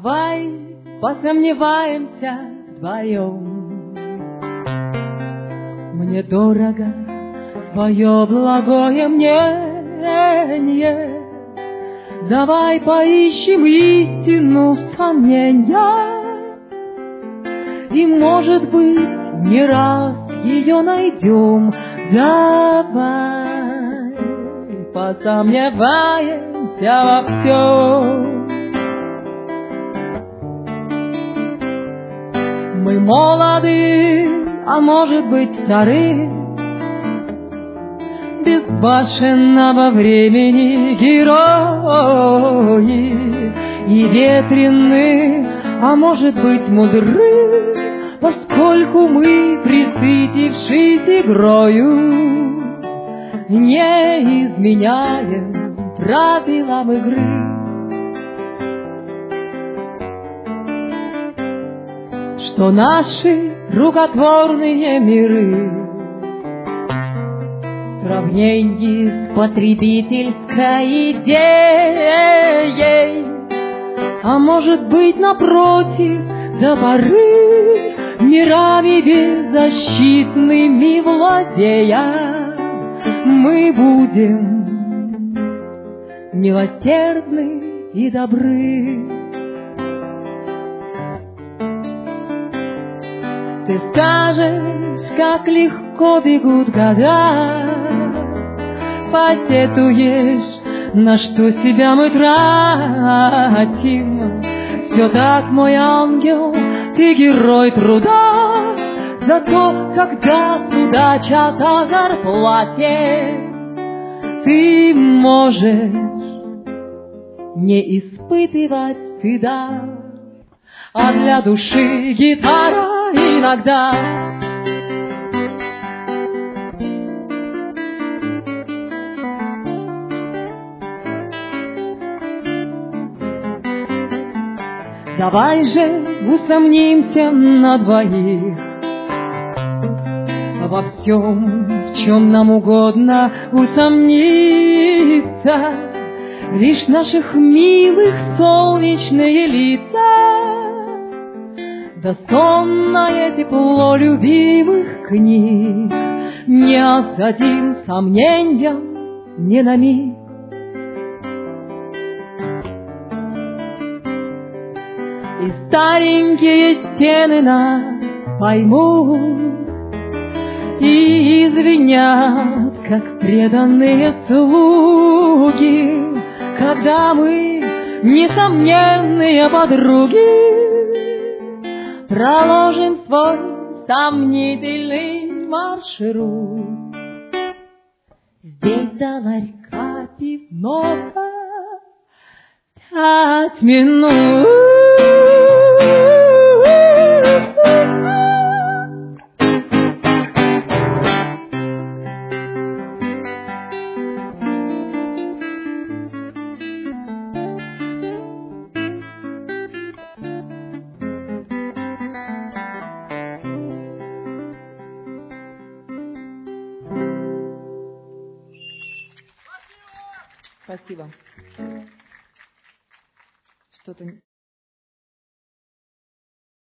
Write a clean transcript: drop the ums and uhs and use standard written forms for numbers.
Давай посомневаемся вдвоем. Мне дорого твое благое мнение. Давай поищем истину сомнения, и, может быть, не раз ее найдем. Давай посомневаемся во всем. Мы молоды, а может быть стары, безбашенного времени герои, и ветрены, а может быть мудры, поскольку мы, присытившись игрою, не изменяем правилам игры. Что наши рукотворные миры в сравнении с потребительской идеей, а может быть, напротив, до поры мирами беззащитными владея, мы будем милосердны и добры. Ты скажешь, как легко бегут года, посетуешь, на что себя мы тратим. Все так, мой ангел, ты герой труда, зато когда судачат о зарплате, ты можешь не испытывать стыда, а для души гитара иногда. Давай же усомнимся на двоих во всем, в чем нам угодно усомниться, лишь наших милых солнечные лица, да сонное тепло любимых книг не отдадим сомнениям ни на миг. И старенькие стены нас поймут и извинят, как преданные слуги, когда мы, несомненные подруги, проложим свой сомнительный маршрут. Здесь до ларька пивного 5 минут. Спасибо. Что-то